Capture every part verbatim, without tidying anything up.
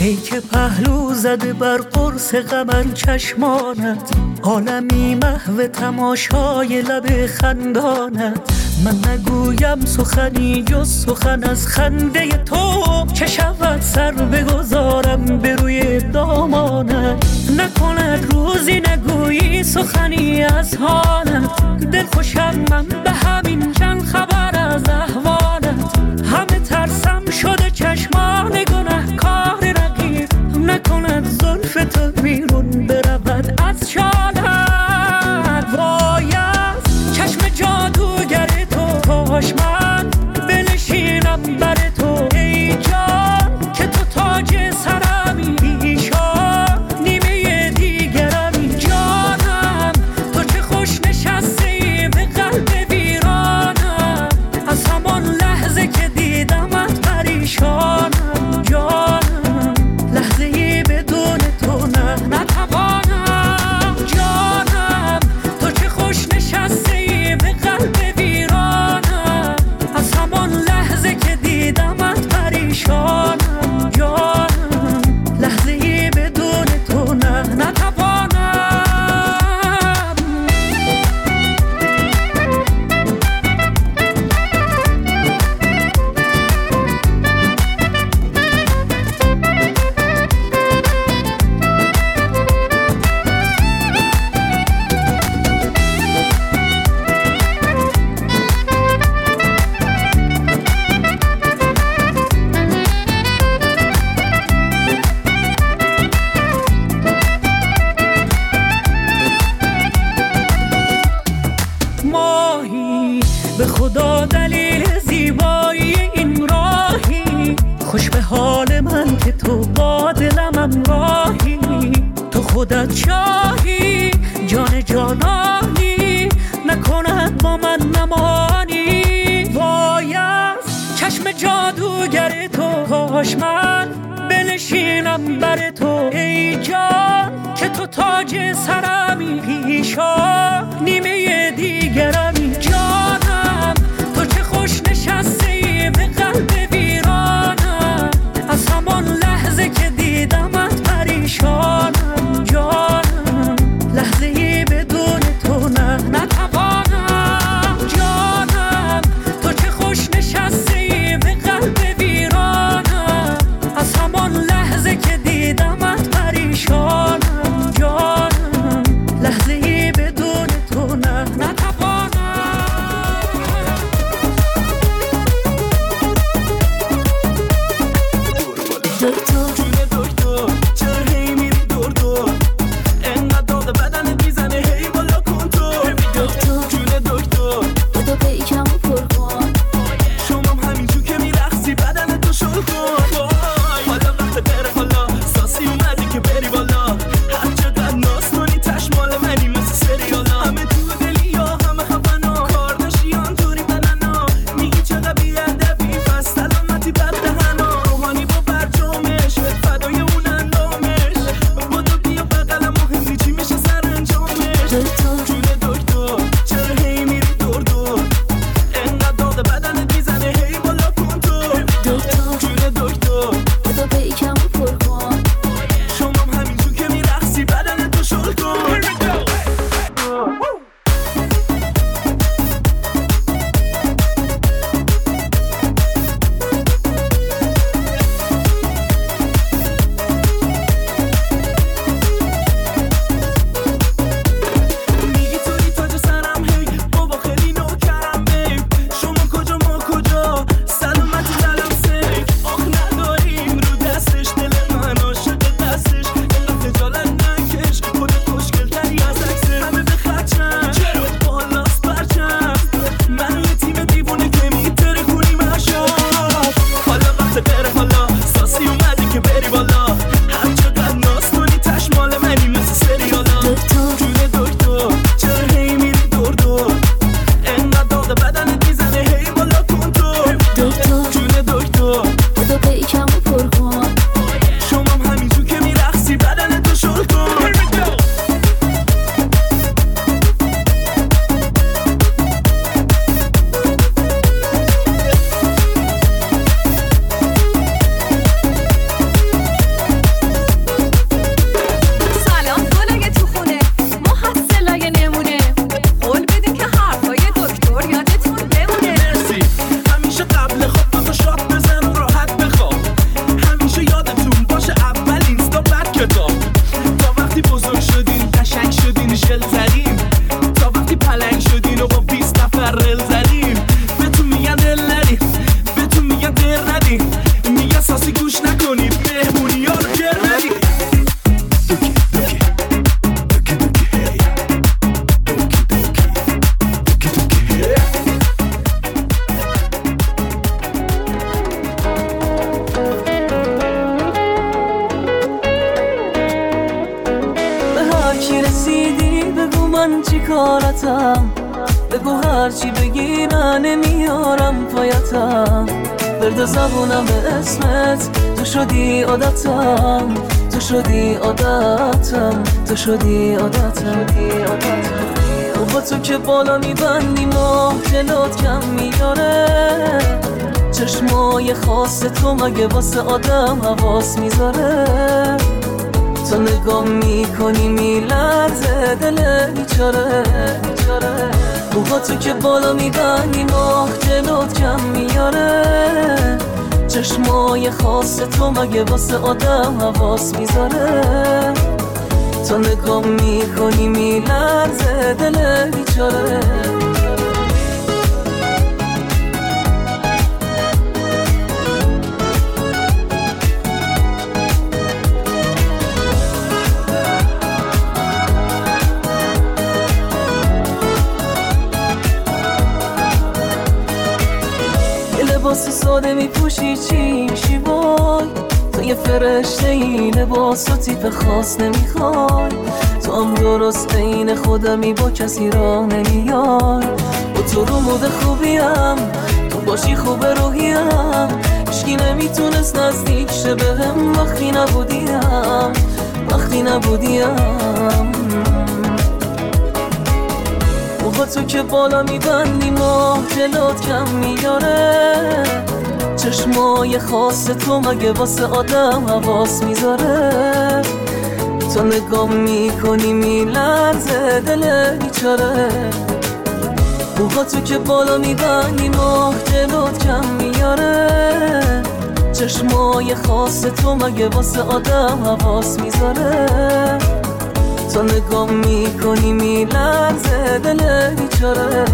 ای که پهلو زده بر قرص قمر چشمانت، عالمی محو تماشای لب خندانت. من نگویم سخنی جز سخن از خنده تو، چه شود سر بگذارم به روی دامانت. نکند روزی نگویی سخنی از حالت، دل خوشم من به همین چند خبر از احوالت. همه ترسم شده چشمان گناه کار رقیب، نکند زلف تو بیرون برود از شالت. وای از چشم جادوگر تو، کاش من بنشینم بر تو ای جان، که تو تاج سرمی پیشان نیمه دیگرمی. جانم تو چه خوش نشستی به قلب ویرانم، از همان لحظه که دیدمت پریشانم. جانم لحظه ای بدون تو نه نتوانم. جانم تو چه خوش نشستی به قلب ویرانم، از همان لحظه که دیدمت پریشانم. جانم لحظه ای بدون تو نه نتوانم. ماهی به خدا دلیل زیبایی این راهی، خوش به حال من که تو با دلم راهی. تو خودت شاهی جان جانانی، نکند با من نمانی. وای از چشم جادوگر تو، کاش من بنشینم بر تو ای جان، که تو تاج سرمی پیشان نیمه دیگرمی. جانم تو چه خوش نشستی به قلب ویرانم، از همان لحظه که دیدمت پریشانم. جانم لحظه ای بدون تو نه نتوانم. جانم تو چه خوش نشستی به قلب ویرانم، از همان لحظه که دیدمت پریشانم. جانم لحظه ای بدون حمایتم، بگو هرچی بگی من نمیارم پایتم. درد زبونم به اسمت، تو شدی عادتم، تو شدی عادتم، تو شدی عادتم. با تو که بالا میبندی ماه جلوت کم میاره، چشمای خاص تو مگه واسه آدم حواس میذاره. تو نگاه میکنی میلرزه دل بیچاره. با تو که بالا میبندی ماه جلوت کم میاره، چشمای خاص تو مگه واسه آدم حواس میذاره. تو نگاه میکنی میلرزه دل بیچاره. لباس ساده میپوشی چی میشی وای، تو یه فرشته ای لباس و تیپ خاص نمیخوای. تو هم درست عین خودمی با کسی راه نمیای. با تو رو مود خوبیم، تو باشی خوب روحیم. هیچکی نمیتونست نزدیک شه بهم وقتی نبودیم، وقتی نبودیم. با تو که بالا میبندی ماه جلوت کم میاره، چشمای خاص تو مگه واسه آدم حواس میذاره. تو نگاه میکنی میلرزه دل بیچاره. با تو که بالا میبندی ماه جلوت کم میاره، چشمای خاص تو مگه واسه آدم حواس میذاره. تو نگاه میکنی میلرزه دل بیچاره.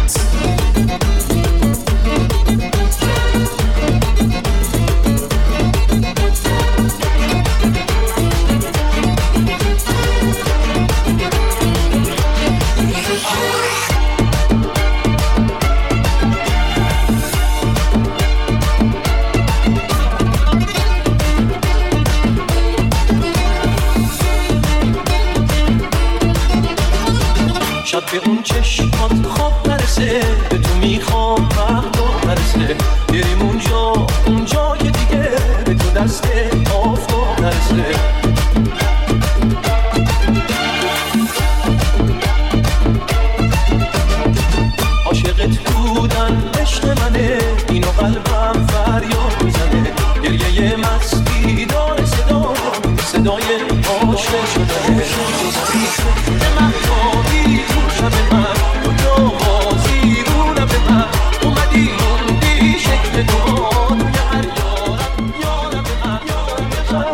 به اون چشمات خواب نرسه، به تو میخوام مهدو نرسه، بریم اونجا اونجای دیگه به تو دست آفتاب نرسه. عاشقت بودن عشق منه، اینو قلبم فریاد میزنه، گریه مستی داره صدا، صدای عاشق شدنه. به مهتابی تو شب من، کجا بازی رو لب من، اومدی موندی شکل تو توی هر یارم، یارم من، یارم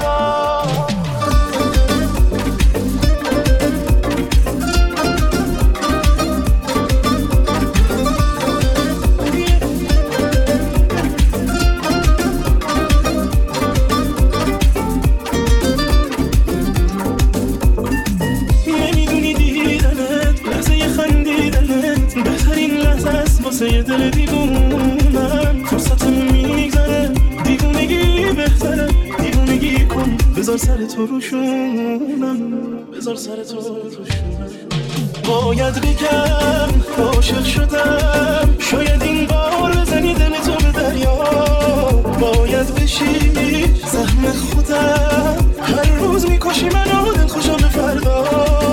یه دل دیوونم، فرصتم میگذره، دیوونگی بهتره، دیوونگی کن، بذار سر تو روشونم، بذار سر تو روشونم. باید بگم عاشق شدم، شاید این بار بزنی دل تو به دریا، باید بشی سهم خودم، هر روز میکشی منو، دل خوشم به فردا،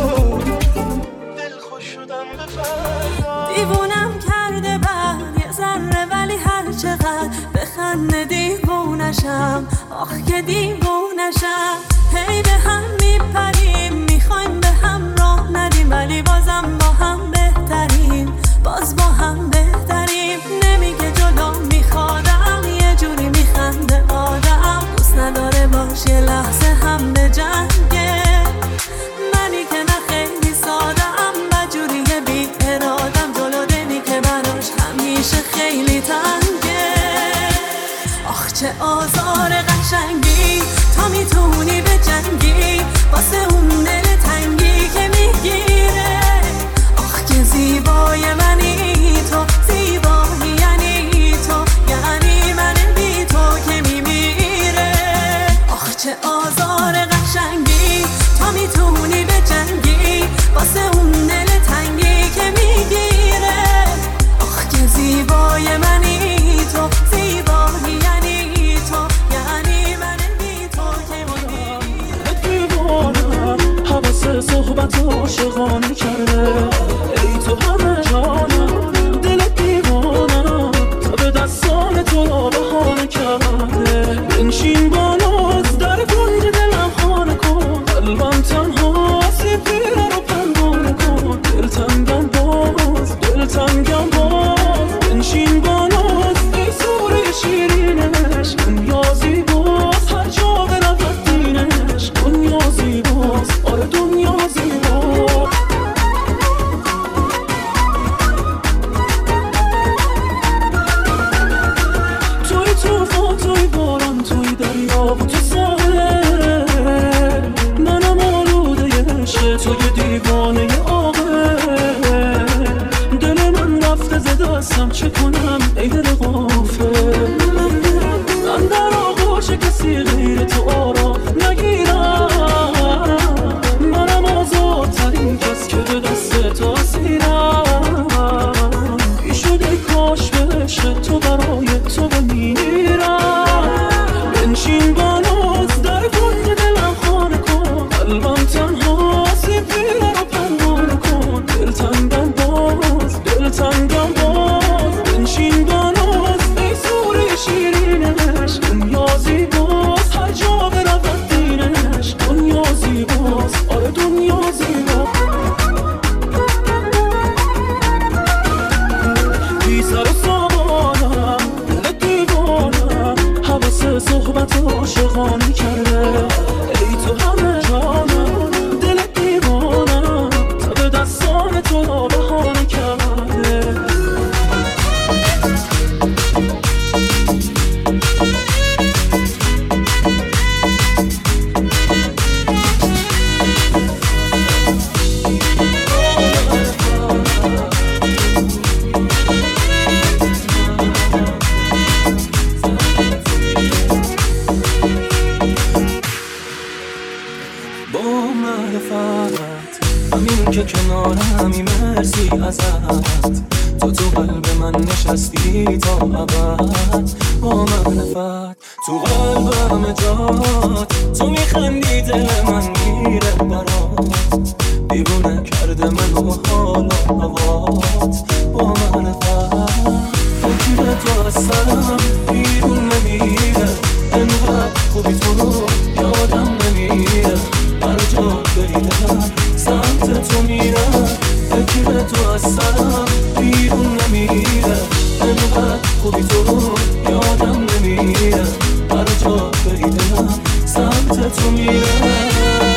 دل خوش شدم به فردا. دیوونم کرده بعد یه ذره، ولی هر چقدر بخنده دیوونشم، آخ که دیوونشم. هی به هم میپریم، میخوایم به هم راه ندیم، ولی بازم با هم بهتریم، باز با هم بهتریم. نمیگه جلو میخوادم، یه جوری میخنده آدم، دوست نداره باش یه لحظه هم به جنگه، منی که نه خیلی سادم، بجوری بی ارادم، جلو دلی که براش همیشه خیلی تنگه. آخ چه آزار قشنگی، تا میتونی به جنگی واسه اون دل تنگی که میگیره. آخ که زیبای منی تو، زیبایی یعنی تو، یعنی من بی تو که میمیره. آخ چه آزار قشنگی، تا میتونی به جنگی واسه اون دل تنگی که میگیره. آخ که زیبای منی تو، زیبایی یعنی تو، یعنی من بی تو که میمیره. دیوانم حواس صحبت عاشقانه کرده، ای تو همه جانم، دل دیوانم تا به دستان تو بهانه کرده. بنشین با ناز در کنج دلم خانه کن، قلبم تنها سیبیره رو پنهانه کن، دلتنگم باز، دلتنگم باز. بنشین با ناز ای سوره شیرینش، دنیا زیباست هر جا برود دینش، دنیا زیباست، آره دنیا زیباست. توی توفان، توی باران، توی دریا و تو ساحل، منم آلوده عشق، توی دیوانه عاقل. دل من رفته ز دستم، چه کنم ای دل غافل، من در آغوش کسی غیر تو آرام نگیرم، منم آزادترین کس که به دست تو اسیرم. بی شده کاش به عشق تو برای تو بمیرم. بنشین با ناز در کنج دلم خانه کن، قلبم تنها سیبیره رو پنهانه کن، دلتنگم باز، دلتنگم باز. بنشین با ناز ای سوره شیرینش، دنیا زیباست هر جا برود دینش، دنیا زیباست، آره دنیا زیباست. بی سر و سامانم، دل دیوانم، حواس صحبت عاشقانه کرده، ای تو همه جانم، دل دیوانم تا به دستان تو بهانه کرده. تو تو قلب من نشستی تا ابد با معرفت، تو قلبم جات، تو میخندی دل من میره برات، دیوونه کرده منو حال و هوات با معرفت. فکر تو از سرم بیرون نمیره، انقدر خوبی تو رو یادم نمیره، هر جا بریدم سمت تو میرم. فکر تو از سرم بیرون نمیره، انقدر خوبی تو رو یادم نمیره، هر جا بریدم سمت تو میرم.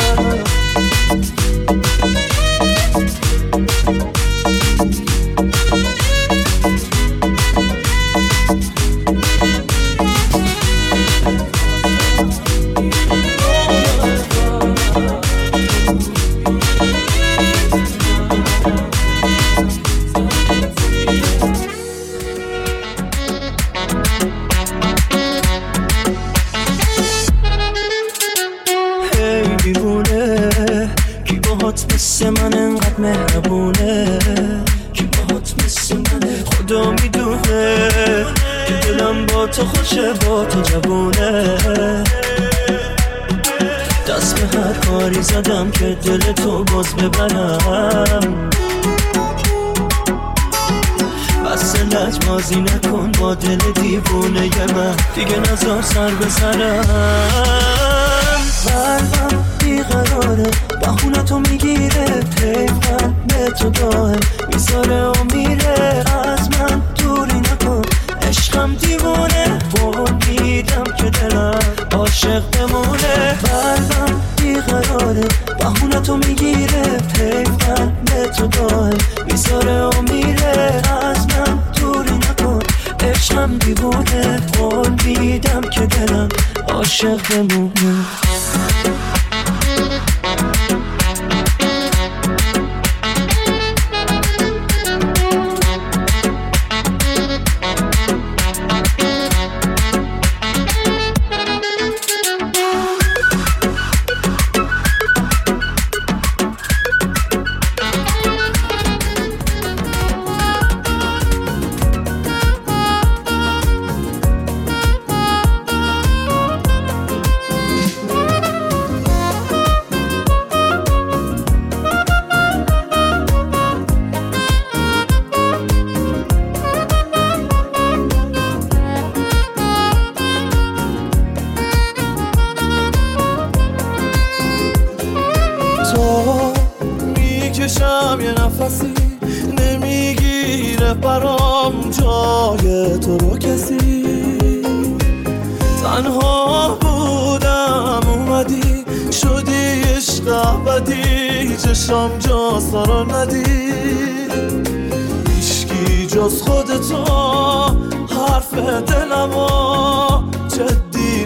مثل من انقدر مهربونه، کی باهات مثل منه، خدا میدونه که دلم با تو خوشه، با تو جوونه. دست به هر کاری زدم که دل تو باز ببرم، بس لج بازی نکن با دل دیوونه ی من، دیگه نذار سر به سرم. قلبم بیقراره، بخونه تو میگیره، پیفن به تو داره، میذاره و میره، از من دوری نکن، عشقم دیوونه، قول میدم که دلم عاشق بمونه. قلبم بیقراره، بخونه تو میگیره، پیفن به تو داره، میذاره و میره، از من دوری نکن، عشقم دیوونه، قول میدم که دلم عاشق بمونه. میکشم یه نفسی، نمیگیره برام جای تو رو کسی، تنها بودم اومدی شدی عشق ابدی، چشم جا سارا ندی، هیچکی جز خودتو حرف دلمو جدی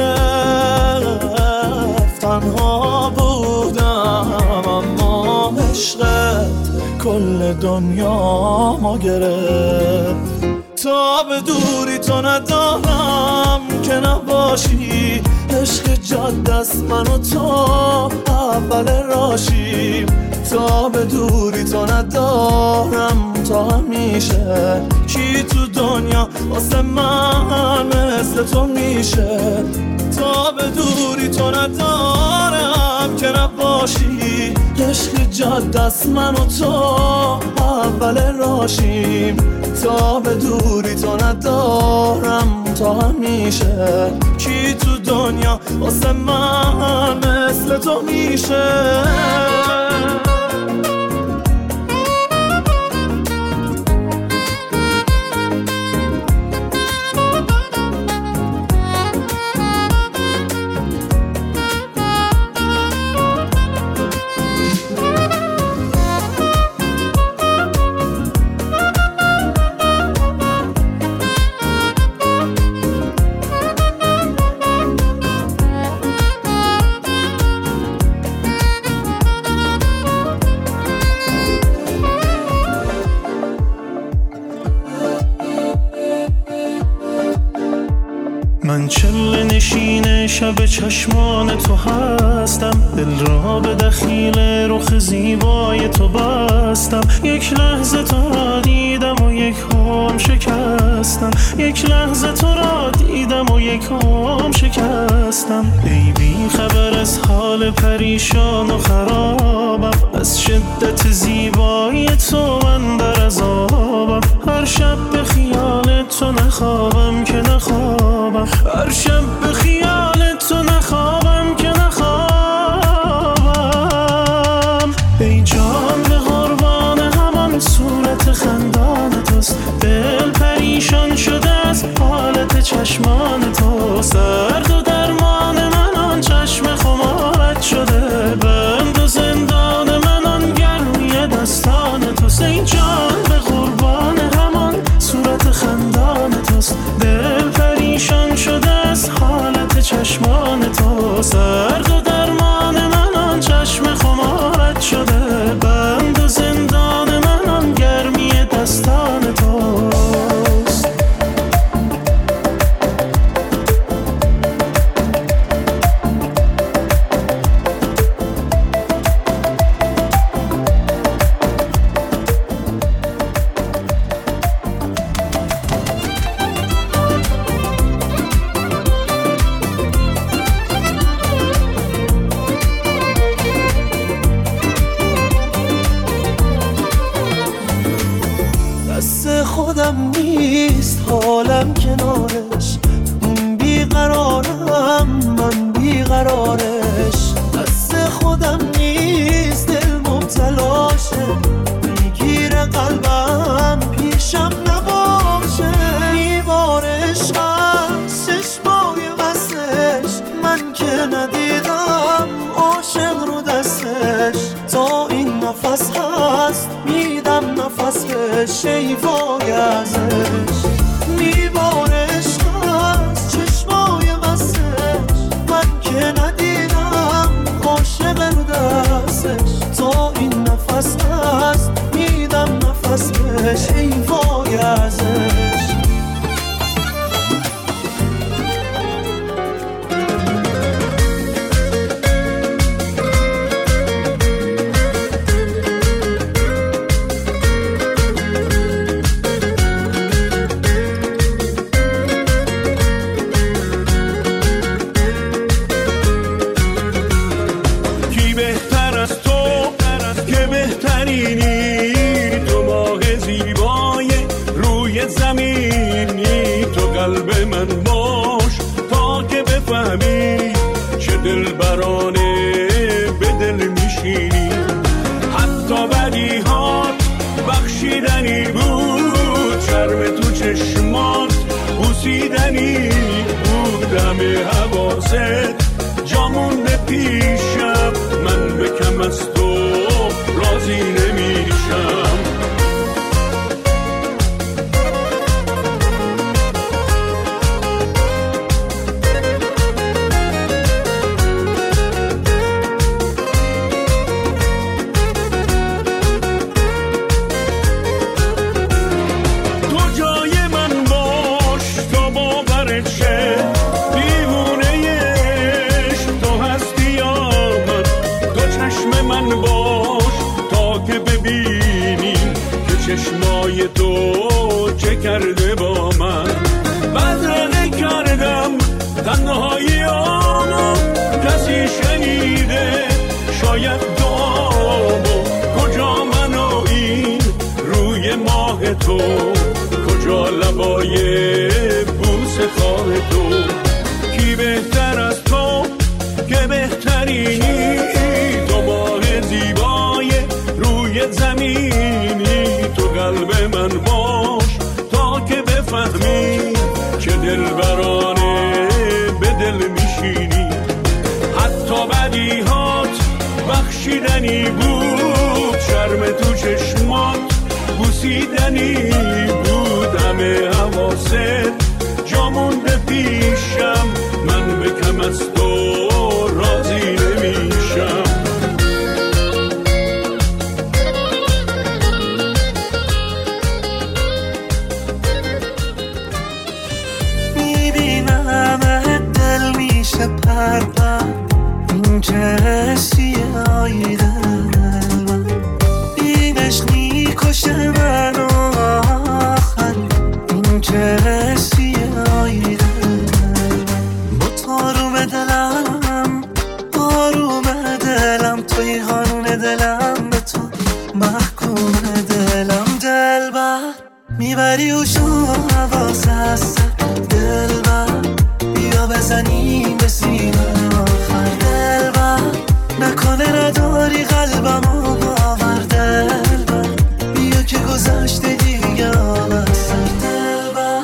نگرفت، تنها بودم اما عشقت کل دنیا ما گرفت. تا به دوری تو ندارم که نباشی، عشق جاده است من و تو اول راشیم، تا به دوری تو ندارم تا همیشه، کی تو دنیا واسه من مثل تو میشه. تا به دوری تو ندارم که نباشی، عشق جاده است من و تو اول راشیم، تا به دوری تو ندارم تا همیشه، کی تو دنیا واسه من مثل تو میشه. من چله نشین شب چشمان تو هستم، دل را به دخیل رخ زیبای تو بستم. یک لحظه تو را دیدم و یک هم شکستم، یک لحظه تو را دیدم و یک هم شکستم. ای بی خبر از حال پریشان و خرابم، از شدت زیبایی تو من در عذابم. هر شب به خیال تو نخوابم که نخوابم، هر شب به خیال تو نخوابم که نخوابم. ای جان به قربان همان صورت خندان توست، دل پریشان شده از حالت چشمان تو. سرد و درمان من آن چشم خمارت شده، بند و زندان من آن گرمی دستان توست. ای جان به قربان همان صورت خندان توست، دل پریشان شده از حالت چشمان تو. سرد و درمان من آن چشم خمارت شده، بند و زندان من آن گرمی دستان توست. خودم نیست حالم کنارش، بیقرارم من بیقرارش. دست خودم نیست دل مبتلاشه، میگیره قلبم پیشم نباشه. میبارش از چشمای وصلش، من که ندیدم عاشق رو دستش. تا این نفس هست میدم نفسش، ای وای ازش. میبارش از چشمای وصلش، من که ندیدم عاشق رو دستش. تا این نفس هست میدم نفسش، ای وای ازش. تو ماه زیبای روی زمینی، تو قلب من باش تا که بفهمی چه دلبرانه به دل میشینی. حتی بدیهات بخشیدنی بود، شرم تو چشمات بوسیدنی بود. همه حواست جامونده پیشم، من به کم از تو راضی نمیشم. تو جای من باش تا باورت شه، دیوونه عشق تو هستی یا من. تو چشم من باش تا که ببینیم که چشمای تو چه کرده با من. بدرقه کردم تنهایی آنو، کسی شنیده شاید دعامو. کجا من و این روی ماه تو، کجا لبای بوسه خواه تو. کی بهتر از تو که بهترینی، تو ماه زیبای روی زمینی. تو قلب من باش تا که بفهمی چه دلبرانه به دل میشینی. حتی بدیهات بخشیدنی بود، شرم تو چشمات بوسیدنی بود. همه حواست جامونده پیشم، من به کم از تو راضی نمیشم. میبینم دل میشه میبری اوشون حواس هست دلبر بیا بزنیم به سینه آخر دلبر نکنه نداری قلبمو باور دلبر بیا که گذشته دیگه آمد سر دلبر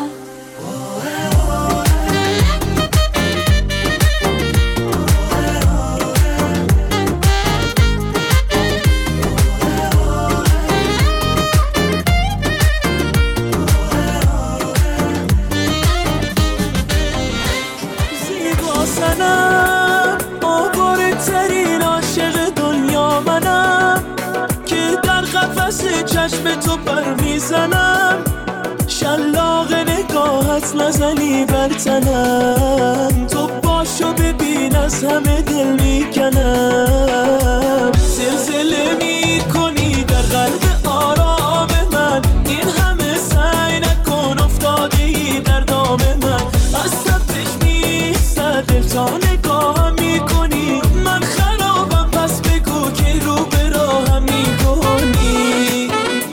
سنم آواره ترین عاشق دنیا منم که در قفس چشم تو پر میزنم شلاق نگاهت نزنی بر تنم تو باشو ببین از همه دل میکنم زلزله میکنی در قلب آرام من این همه سعی نکن افتادی در دام من از سبتش میستد دل تا نگاه میکنی من خرابم پس بگو که رو به راهم میکنی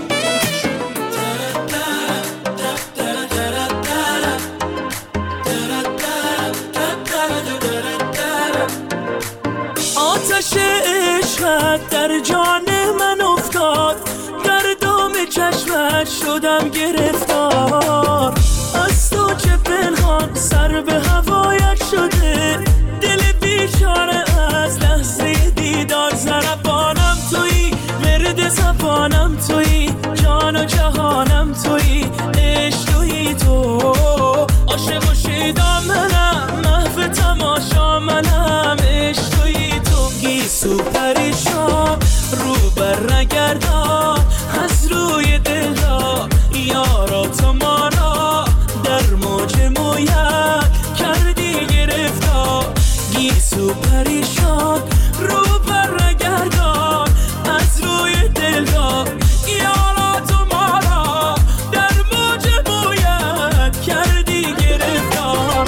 آتش عشقت در جان من افتاد در دام چشمت شدم گرفتار از تو چه پنهان سر به هوایت شده دل بیچاره از لحظه دیدار ضربانم تویی ورد زبانم تویی جان و جهانم تویی عشق تویی تو عاشق و شیدا منم محو تماشا منم عشق تویی تو گیسو پریشان رو بر نگردان از روی دل ها یارا تو ما را در موج مویت کردی گرفتار گیسو پریشان رو بر نگردان از روی دل ها یارا تو ما را در موج مویت کردی گرفتار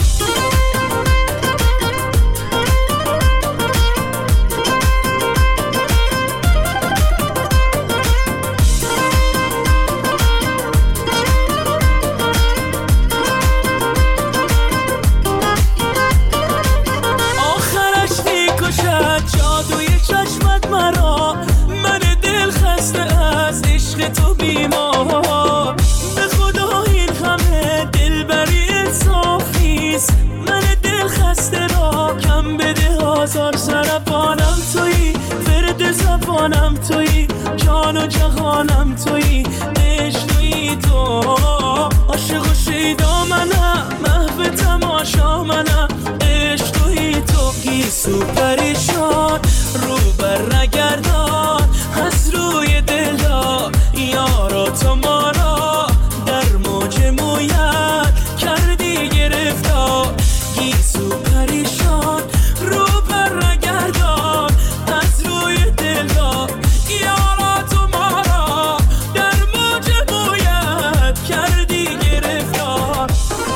جادوی چشمت مرا من دل خسته از عشق تو بیمار به خدا این همه دلبری انصاف نیست من دل خسته را کم بده آزار سربانم تویی ورد زبانم تویی جان و جهانم تویی عشق تویی تو عاشق و شیدا منم محو تماشا منم عشق تویی تو گیسو پریشان رو بر نگردان از روی دل ها یارا تو ما را در موج مویت کردی گرفتار گیسو پریشان رو بر نگردان از روی دل ها یارا تو ما را در موج مویت کردی گرفتار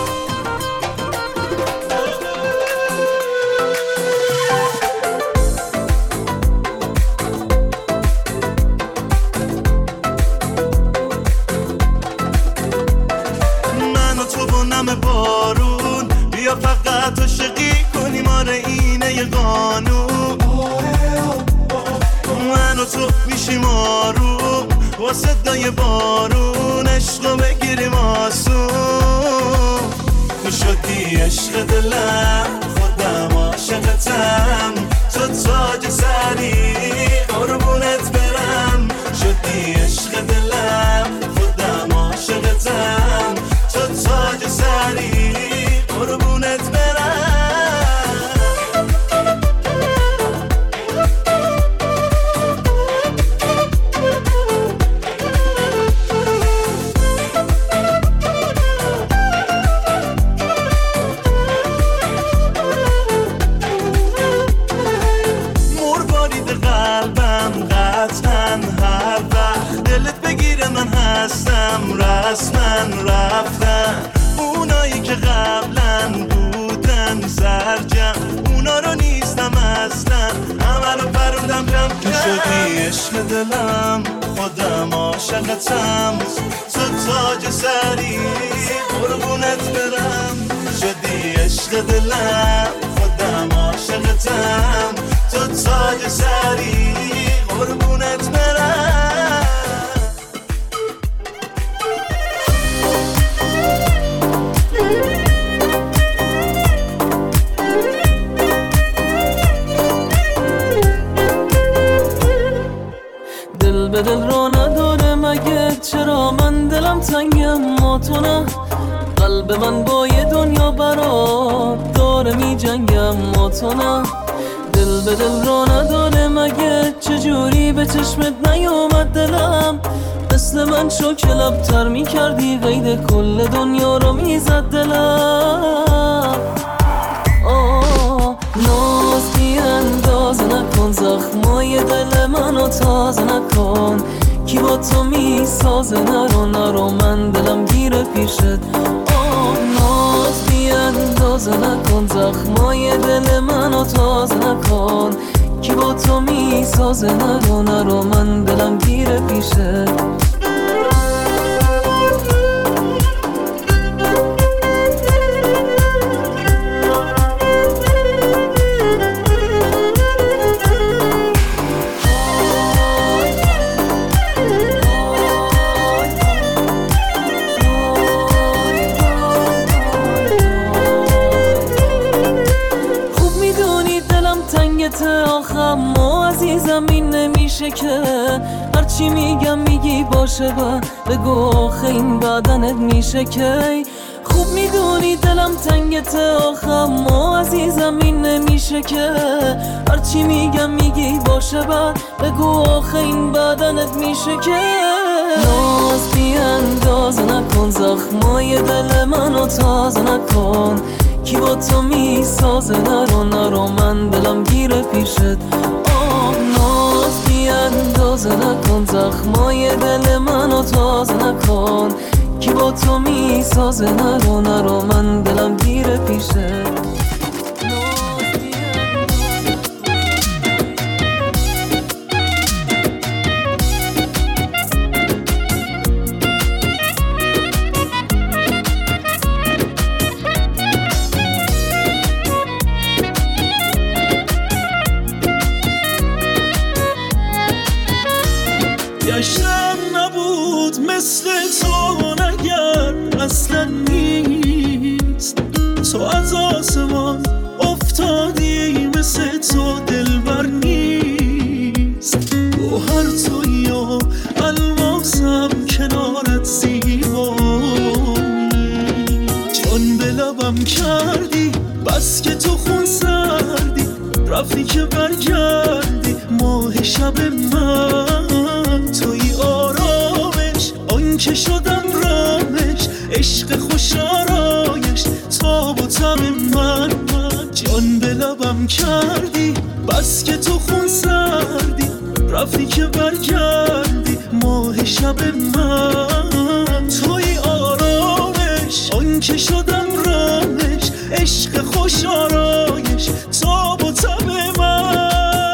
بارون بیا فقط عاشقی کنی مال اینه یه قانون من و تو میشیم آروم با صدای بارون عشقو بگیریم آسون تو شدی عشق دلم خودم عاشقتم تو تاج سری قربونت برم شدی عشق دلم خودم عاشقتم تو تاج سری قربونت برم مربارید قلبم قطعا هر وقت دلت بگیره من هستم رسما رفتم اونایی که قبلا بودن سرجم اونا رو نیستم اصلا، همه رو پرودم جمع کرد. تو شدی عشق دلم، خودم عاشقتم، تو تاج سری قربونت برم. شدی عشق دلم، خودم عاشقتم، تو تاج سری قربونت برم. دل به دل رو نداره مگه، چرا من دلم تنگم ما تو نه؟ قلب من با یه دنیا برات داره می جنگم ما تو نه. دل به دل رو نداره مگه، چجوری به چشمت نیومد دلم؟ مثل من شو که لبتر می کردی، قید کل دنیا رو می زد دلم. آه ناز بی اندازه نکن، زخمای دل منو تازه نکن. کی با تو می سازه؟ نرو نرو من دلم گیره پیشت. آه ناز بی اندازه نکن، زخمای دل منو تازه نکن. کی با تو می سازه؟ نرو نرو من دلم گیره پیشت. آخم ما عزیزم این نمیشه که هرچی میگم میگی باشه با بگو آخه این بدنت میشه که. خوب میدونی دلم تنگته آخم ما عزیزم این نمیشه که هرچی میگم میگی باشه با بگو آخه این بدنت میشه که. ناز بی اندازه نکن، زخمای دل منو تازه نکن. کی با تو می سازه؟ نرو نرو من دلم گیره پیشت. آه ناز بی اندازه نکن، زخمای دل منو تازه نکن. کی با تو می سازه؟ نرو نرو من دلم گیره پیشت. گشتم نبود مثل تو نگرد اصلا نیست. تو از آسمان افتادی مثل تو دلبر نیست. گوهر تویی و الماسم کنارت زیبایی. جان به لبم کردی بس که تو خون سردی، رفتی که برگردی ماه شب من. توی آرامش آن که شدم رامش، عشق خوش آرایش تاب و تب من. جان به لبم کردی بس که تو خون سردی، رفتی که برگردی ماه شب من. توی آرامش آن که شدم رامش، عشق خوش آرایش تاب و تب من.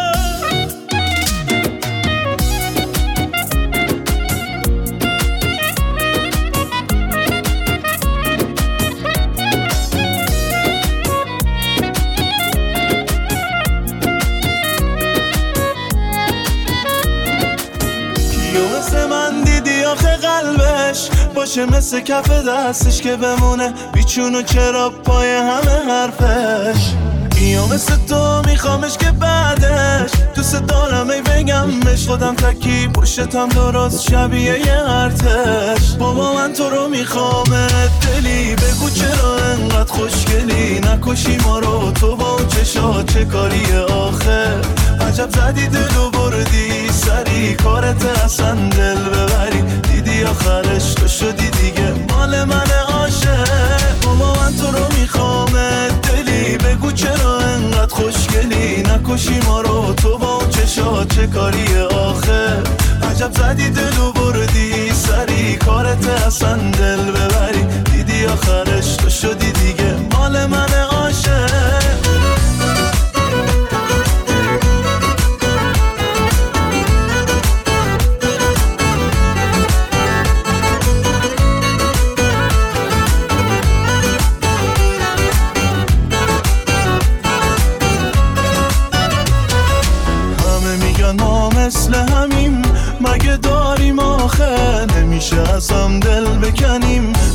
باشه مثل کف دستش که بمونه بیچون و چرا پای همه حرفش. یا مثل تو میخوامش که بعدش دوست دارم ای بگمش، خودم تکی پشتم درست شبیه یه ارتش. بابا من تو رو میخوامت دلی، بگو چرا انقدر خوشگلی، نکشی ما رو تو با اون چشا چه کاریه آخه. عجب زدی دلو بردی سری، کارت اصلا دل ببری، دیدی آخرش تو شدی دیگه مال من عاشق. بابا من تو رو میخوامت دلی، بگو چرا انقدر خوشگلی، نکشی ما رو تو با اون چشا چه کاریه آخه. عجب زدی دلو بردی سری، کارت اصلا دل ببری، دیدی آخرش تو شدی دیگه مال من عاشق.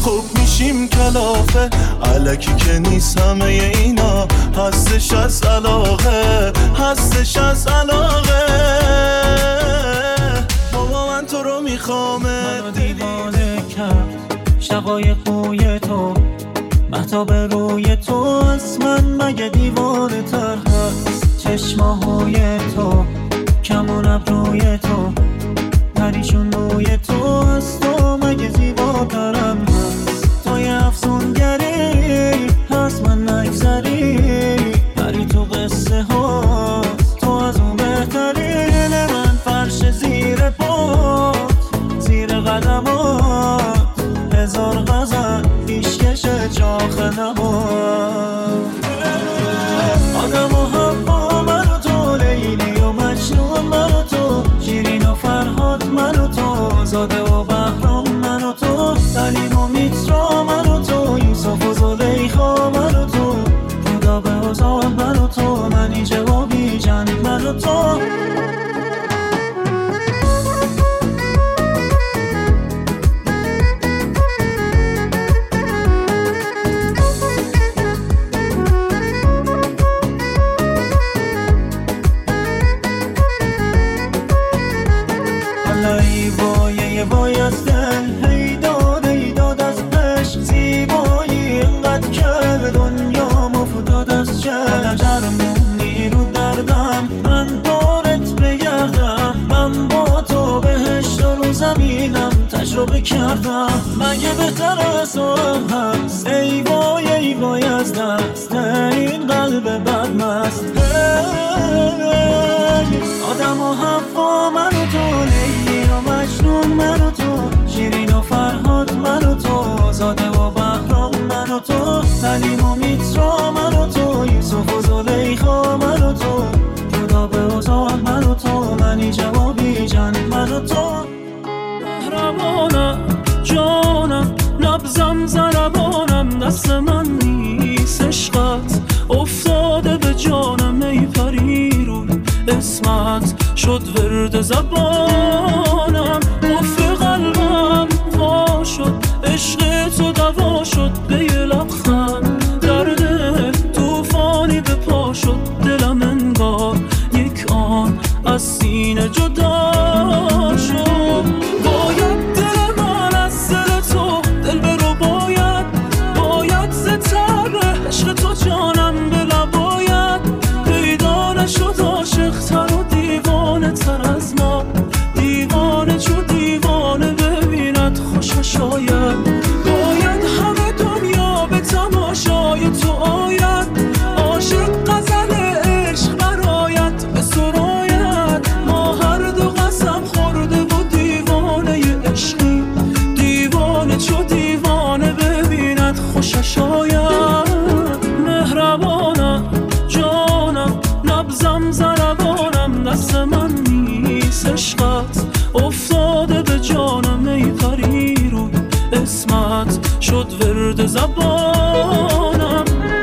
خوب میشیم کلافه علکی که نیست همه اینا هستش از علاقه هستش از علاقه بابا من تو رو میخوامه منو دیوانه کرد شقای خوی تو مهتاب روی تو از من مگه دیوانه تر هست چشماهای تو کمون ابروی تو پریشون روی تو از تو مگه زیباترم هست تو یه افسونگری هست من نگذری پری تو قصه هاست تو از اون بهترین من فرش زیر پات زیر قدمات هزار غزل پیشکش جاخ نبات آدم و حوا من و تو لیلی و مجنون من و تو شیرین و فرهاد من و تو زاده و بهرام من و تو سلیم و میترا من و تو یوسف و زلیخا من و تو خدا به اوزان من و تو منی جوابی جن من و تو وای از دل هیداد هیداد از عشق زیبایی اینقدر که دنیا مفداد از چشم جرمونی رو دردم من دارت بگردم من با تو بهشت رو زمینم تجربه کردم مگه بهتر از تو هست ای وای ای وای از دست این قلب بدمست آدم و حوا من و تو لیلی و مجنون من و تو شیرین و فرهاد من و تو زاده و بهرام من و تو سلیم و میترا من و تو یوسف و زلیخا من و تو خدا به اوزان من و تو منی جوابی جن من و تو مهربانم جانم نبزم زربانم دست من نیست عشقت افتاده به جانم ای پری روی اسمت شد ورد زبانم قفل قلبم وا شد عشق تو دوا شد به یه لبخند در دل توفانی به پا شد دلم انگار یک آن از سینه جدا شد باید دل من از دل تو دل برو باید باید زتر عشق تو جانم به لباید پیدا نشد عاشق تر و دیوانه تر از ما دیوانه چو دیوانه ببیند خوشش آید باید همه دنیا به تماشای تو آید عاشق غزل عشق برآید به سراید ما هر دو قسم خورده و دیوانه عشقی دیوانه چو دیوانه ببیند خوشش آید مهربانم جانم نبزم زربانم دست من نیست عشقت افتاده به جانم ای پری روی اسمت شد ورد زبانم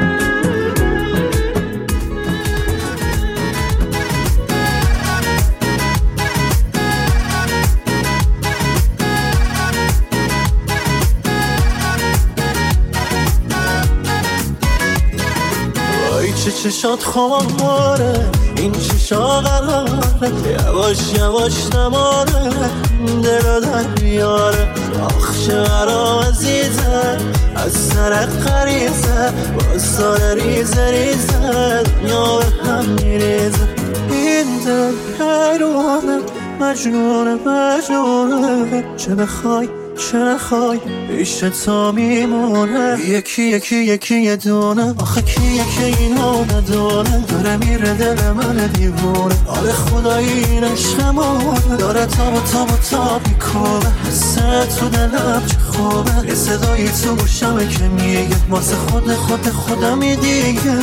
وای چه چشات خماره این چشا قراره یواش یواش نماره دل در بیاره آخ چه برام عزیزه از سر قریزه باز داره ریزه ریزه دنیا به هم میریزه این دل حیرونه مجنونه مجنونه چه بخوای چه نخوای پیش تا میمونه یکی یکی یکی یه دونه آخه کی یکی اینو ندونه داره میره دل من دیوونه آره خدایی این عشقمونه داره تاب و تاب و تاب میکنه حسه تو دلم چه خوبه یه صدایی تو گوشمه که میگه واسه خود خود خودمی دیگه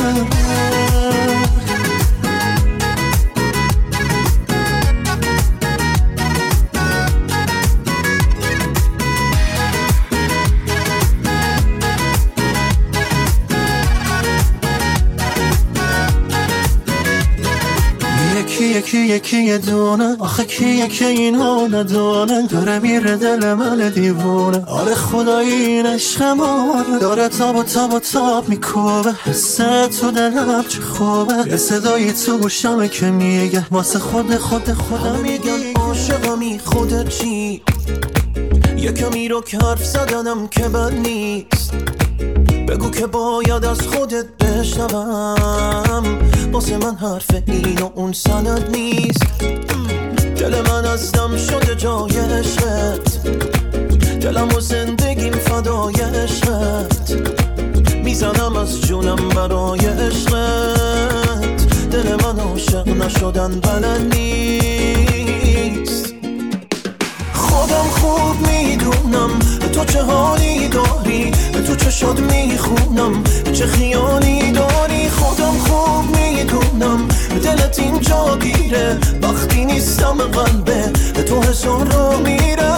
یکی یکی یکی یه دونه، آخه کیه که اینو ندونه، داره میره دل من دیوونه. آره خدایی این عشقمون داره تاب و تاب و تاب میکوبه، حسه تو دلم چه خوبه، یه صدایی تو گوشمه که میگه واسه خود خود خودم. میگن عاشقمی خودت چی، یکمی رو که حرف زدنم که بد نیست، بگو که باید از خودت بشنوم، واسه من حرف این و اون سند نیست. دل من از دم شده جای عشقت، دلم و زندگیم فدای عشقت، میزنم از جونم برای عشقت، دل من عاشق نشدن بلد نیست. خودم خوب میدونم تو چه حالی داری، تو چه شاد میخونم چه خیالی داری. خودم خوب میدونم دلت اینجا گیره، وقتی نیستم قلبه تو حسون رو میره.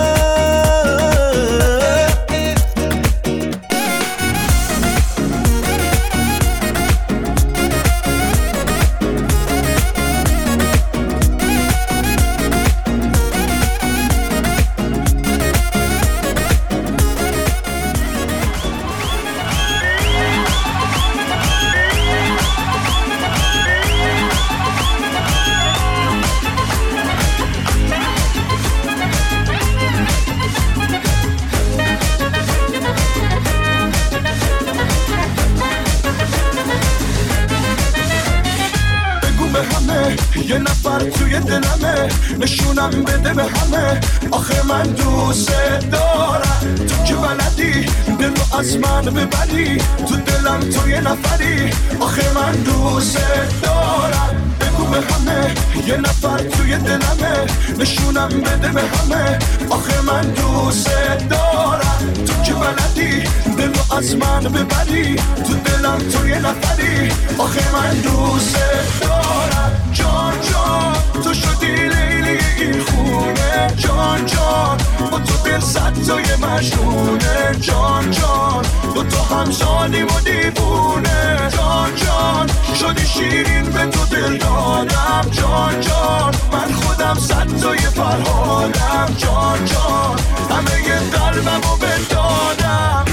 یه نفر توی دلمه، نشونم بده به همه، آخه من دوست دارم. تو که بلدی دل رو از من ببری، تو دلم تو یه نفری، آخه من دوست دارم. بگو به همه یه نفر توی دلمه، نشونم بده به همه، آخه من دوست دارم. تو که بلدی دل رو از من ببری، تو دلم تو یه نفری، آخه من دوست دارم. جان جان تو شدی لیلی این خونه، جان جان با تو دل صد تای مجنونه، جان جان با تو همزادیم و دیوونه، جان جان شدی شیرین به تو دل دادم، جان جان من خودم صد تای فرهادم، جان جان همه ی قلبم رو بدادم.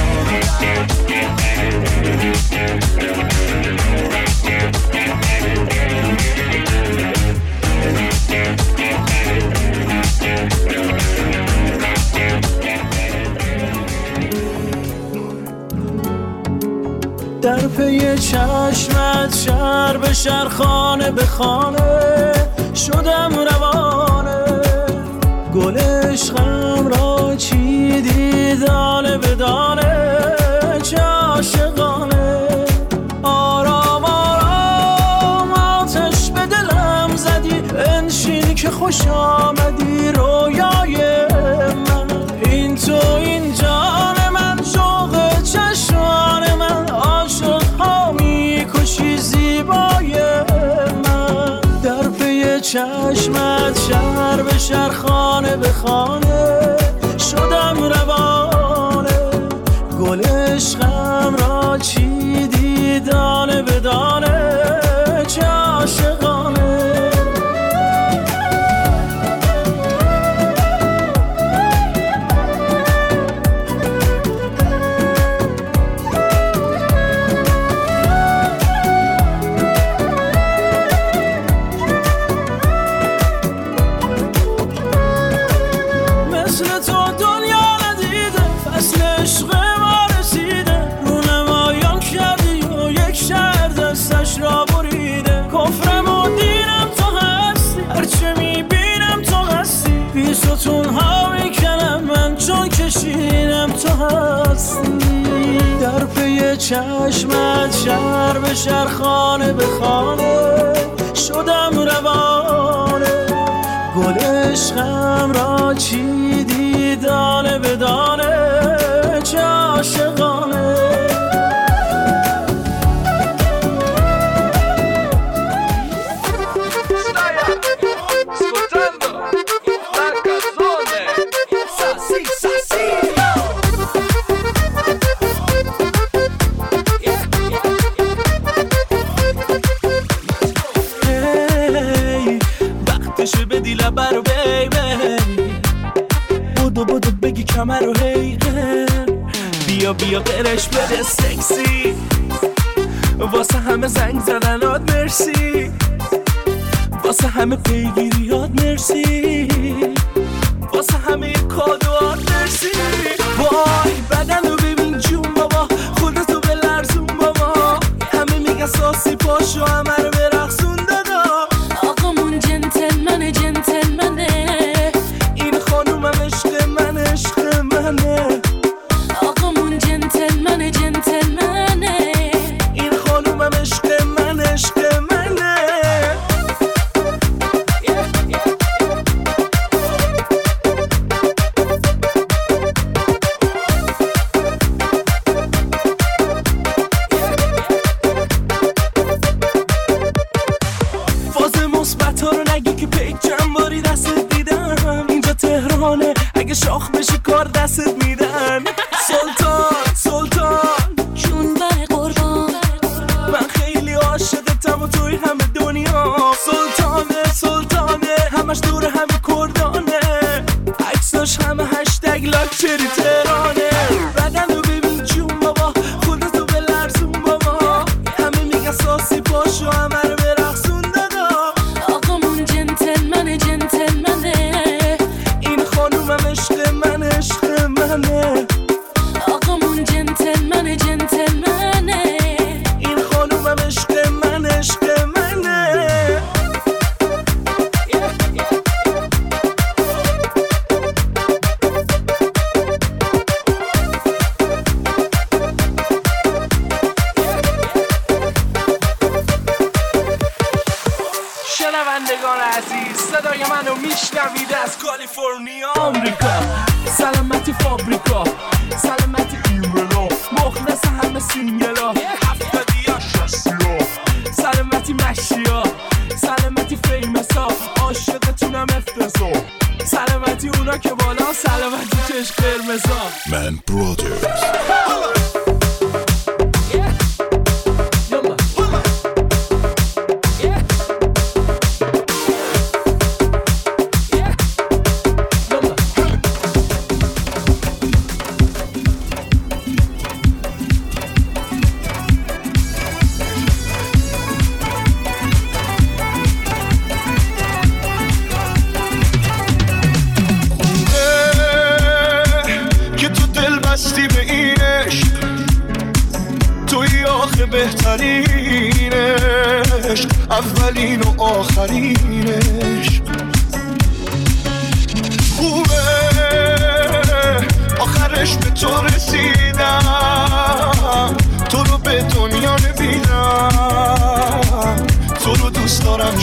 در پی چشمت شهر به شهر خانه به خانه شدم روانه، گل عشقم را چیدی دانه به دانه، چه عاشقانه. آرام آرام آتش به دلم زدی، انشین که خوش آمدی رویای من، این تو این جان من، شوق چشمان من، عاشق ها میکشی زیبای من. در پی چشمت شهر به شهر خانه به خانه شدم روانه، گل عشقم را چیدی دانه به دانه، چه عاشقانه. کشیدم تو هستی. در پی چشمت شهر به شهر خانه به خانه شدم روانه، گل عشقم را چیدی دانه به دانه، چه عاشقانه. همه رو حیقه. بیا بیا قرش بده سکسی، واسه همه زنگ زدنات مرسی، واسه همه پیگیریات مرسی، واسه همه کادوات مرسی. وای بدن رو ببین جون بابا، خودتو به لرزون بابا، همه میگن ساسی پاشو همه رو برقصون دادا. آقامون جنتلمنه جنتلمنه، این خانومم عشق من عشق منه. آقامون جنتلمنه جنتلمنه، این خانومم عشق من عشق منه. فاز مثبت ها رو نگی که پیک چند باری دستت دیدم. اینجا تهرانه، اگه شاخ بشی کار دستت میدن. سلطان سلطان جون بر قربان، من خیلی عاشقتم و توی همه دنیا. سلطانه سلطانه همش دور همه کردانه، عکساش همه هشتگ لاکچری تهرانه. بدن رو ببین جون بابا، خودتو به لرزون بابا، همه میگن ساسی پاشو همه رو برقصون دادا. آقامون جنتلمنه جنتلمنه، این خانومم عشق من عشق منه. آقامون جنتلمنه جنتلمنه، این خانومم عشق من عشق منه. شنوندگان عزیز، صدای منو میشنوید از کالیفرنیا آمریکا. سلامتی فابریکا، سلامتی ایملا، مخلص همه سینگلا، هفتادی ها شستی ها، سلامتی مشیا، سلامتی فیمسا، عاشقتونم افتضا، سلامتی اونا که بالا، سلامتی چشم قرمزا. من برادرز بهترینش، اولین و آخرینش. خوبه آخرش به تو رسیدم، تو رو به دنیا نمیدم، تو رو دوست دارم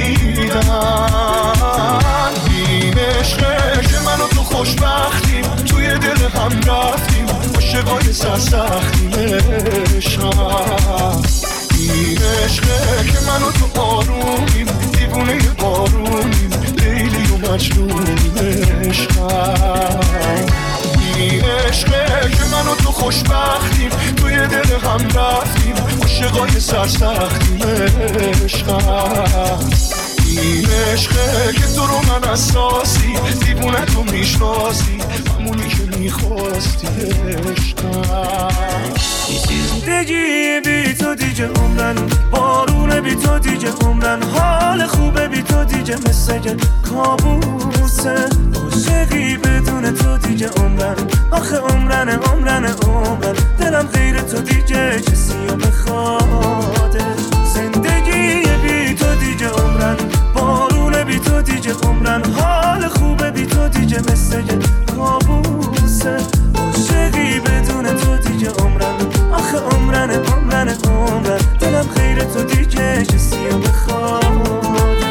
شدیدم. این عشقه که من و تو خوشبختیم، توی دل هم رفتیم، عاشقای سرسختیم عشقم. این عشقه که من و تو آرومیم، دیوونه بارونیم، لیلی و مجنونیم عشقم. این عشقه که من و تو خوشبختیم، توی دل هم رفتیم، عاشقای سرسختیم عشقم. این عشقه که تو رو من اساسی، دیوونه تو میشناسی، همونی که میخواستی عشقم. زندگی بی تو دیگه عمرن، بارونه بی تو دیگه عمرن، حال خوبه بی تو دیگه مثل کابوسه، عاشقی بدون تو دیگه عمرن، آخه عمرن عمرن عمرن، دلم غیر تو دیگه کسی رو بخواده. زندگی بی تو دیگه عمرن، بارونه بی تو دیگه عمرن، حال خوبه بی تو دیگه مثل کابوسه، عاشقی بدون تو دیگه عمرن، آخه عمرن عمرن عمرن، دلم غیر تو دیگه کسی رو بخواد.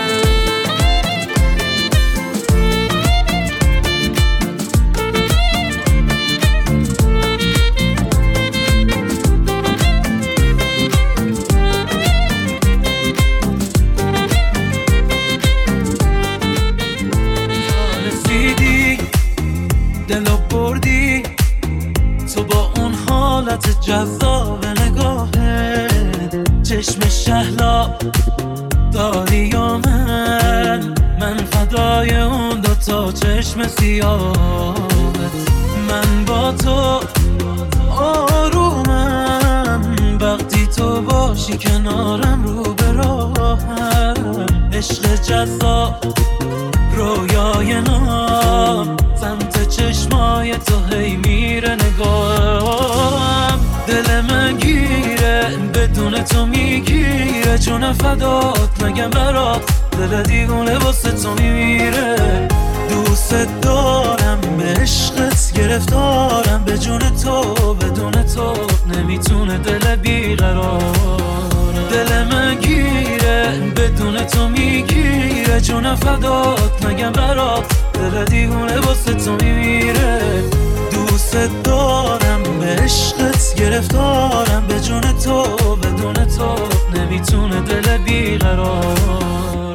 دلو بردی تو با اون حالت جذاب نگاهه، چشم شهلا داری یا من من فدای اون دو تا چشم سیاهت. من با تو آرومم وقتی تو باشی کنارم رو به راهم. عشق جذاب رویای نام سمت چشمای تو هی میره نگاهم. دل من گیره بدون تو میگیره جون فدات نگم برات دل دیوونه واسه تو میمیره. دوست دارم به عشقت گرفتارم به جون تو بدون تو نمیتونه دل بیقرارم. دل من گیره بدون تو میگیره جون فدات نگم برات دل دیوونه واسه تو میمیره. دوست دارم به عشقت گرفتارم به جون تو بدون تو نمیتونه دل بیقرارم.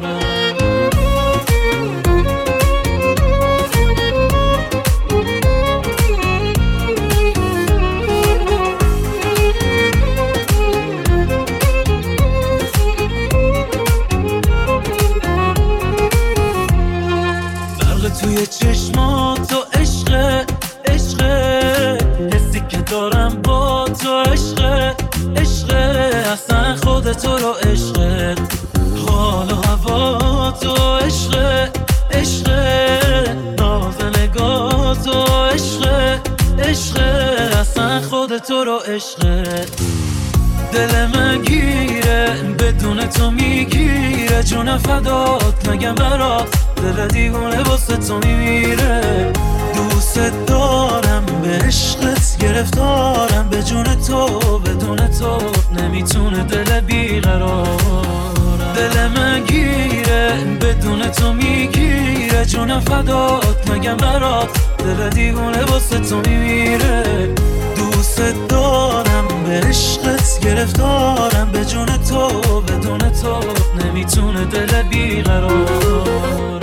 توی چشمات تو عشق عشق حسی که دارم با تو عشق عشق اصلا خود تو رو عشق حال و هوا تو عشق عشق ناز نگاه تو عشق عشق اصلا خود تو رو عشق. دل من گیره بدون تو میگیره جون فدات نگم برات دل دیوونه واسه تو میمیره. دوست دارم به عشقت گرفتارم به جون تو بدون تو نمیتونه دل بیقرارم. دل من گیره بدون تو میگیره جون فدات نگم برات دل دیوونه واسه تو میمیره. دوست دارم به عشقت گرفتارم به جون تو بدون تو نمیتونه دل بیقرارم.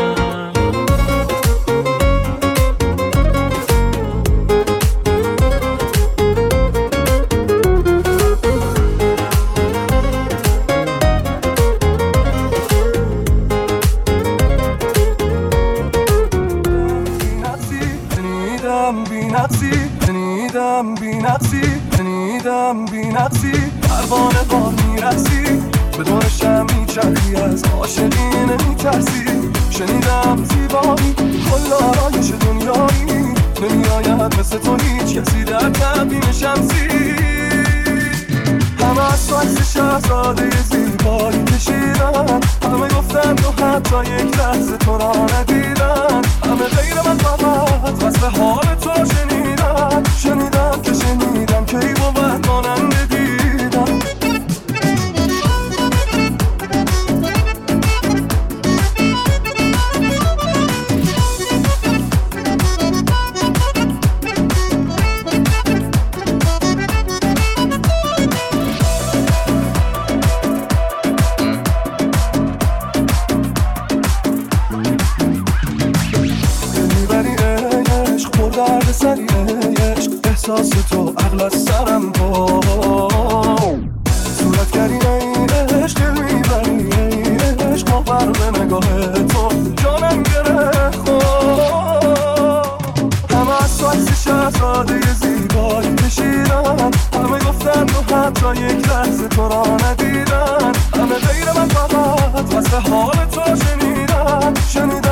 پروانه بار میرسی به دورشم میچرخی از عاشقی نمیترسی. شنیدم زیبایی کل آرایش دنیایی نمیآید مثل تو هیچ کسی در تبین شمسی. همه از تو عکس شهزاده زیبایی کشیدن همه گفتن تو حتی یک لحظه تو را ندیدن. همه غیر من فقط وصف حال تو شنیدن شنیدم که شنیدم که ای بود مانند دیدم. احساس تو عقل از سرم با صورت کردی ای عشق دل میبری ای عشق ما برق نگاه تو جانم گرفت خود. همه از تو عکس شهزاده زیبایی کشیدن همه گفتن تو حتی یک لحظه تو را ندیدن. همه غیر من فقط وصف حال تو شنیدن شنیدن